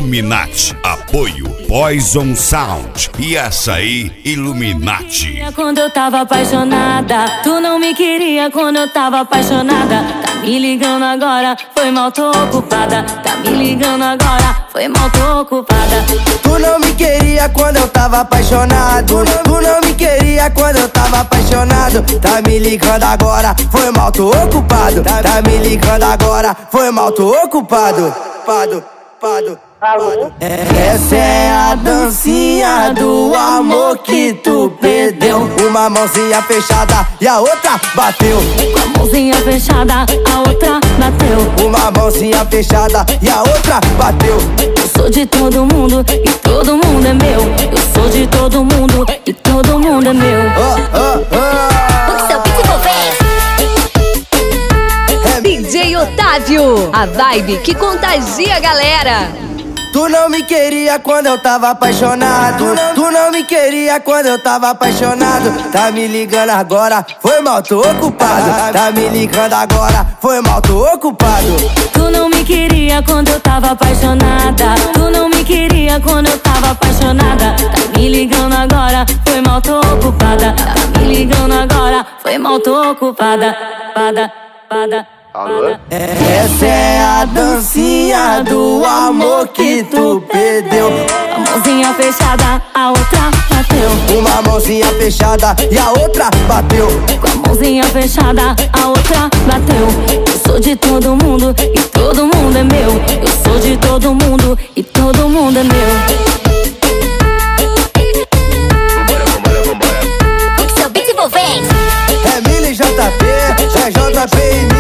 Illuminati. Apoio Poison Sound e Açaí Illuminati. Quando eu tava apaixonada, tu não me queria quando eu tava apaixonada. Tá me ligando agora, foi mal, tô ocupada. Tá me ligando agora, foi mal, tô ocupada. Tu não me queria quando eu tava apaixonado. Tu não me queria quando eu tava apaixonado. Tá me ligando agora, foi mal, tô ocupado. Tá me ligando agora, foi mal, tô ocupado. Essa é a dancinha do amor que tu perdeu. Uma mãozinha fechada e a outra bateu. Com a mãozinha fechada, a outra bateu. Uma mãozinha fechada e a outra bateu. Eu sou de todo mundo e todo mundo é meu. Eu sou de todo mundo e todo mundo é meu. DJ Otávio, a vibe que contagia a galera. Tu não me queria quando eu tava apaixonado. Tu não me queria quando eu tava apaixonado. Tá me ligando agora, foi mal, tô ocupado. Tá me ligando agora, foi mal, tô ocupado. Tu não me queria quando eu tava apaixonada. Tu não me queria quando eu tava apaixonada. Tá me ligando agora, foi mal, tô ocupada. Tá me ligando agora, foi mal, tô ocupada. Essa é a dancinha do amor que tu perdeu. A mãozinha fechada, a outra bateu. Uma mãozinha fechada e a outra bateu. Com a mãozinha fechada, a outra bateu. Eu sou de todo mundo e todo mundo é meu. Eu sou de todo mundo e todo mundo é meu. É Mili JP, é JP e